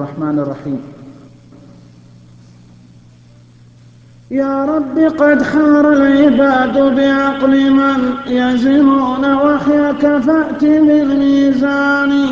الرحمن الرحيم. يا رب قد حار العباد بعقل من يزنون وحيك فأت بالميزان،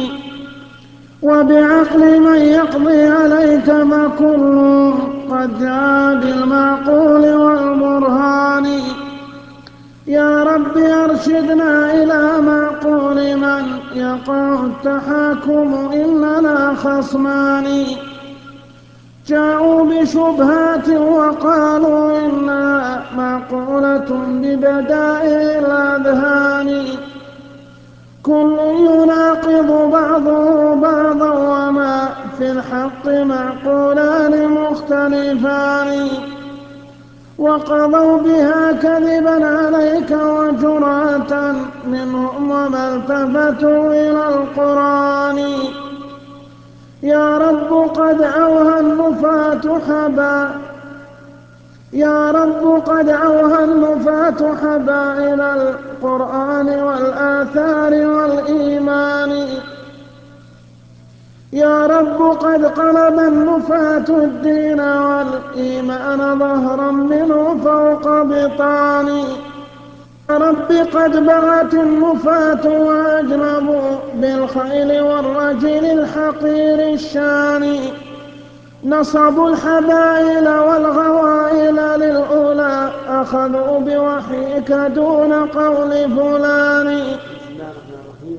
وبعقل من يقضي عليك فكل قد جاء بالمعقول والبرهان. يا رب أرشدنا إلى معقول من يقع التحاكم إننا خصمان، جاءوا بشبهات وقالوا إنها معقولة ببدائع الأذهان، كل يناقض بعضه بعضا وما في الحق معقولان مختلفان، وقضوا بها كذبا عليك وجرأة منهم وما التفتوا إلى القرآن. يا رب قد أوهى النفاة حبائل القرآن والآثار والإيمان. يا رب قد قلب النفاة الدين والإيمان ظهرا منه فوق بطان. يا رب قد بغت النفاة وأجنبوا بالخيل والرجل الحقير الشان، نصبوا الحبائل والغوائل للأولى أخذوا بوحيك دون قول فلان.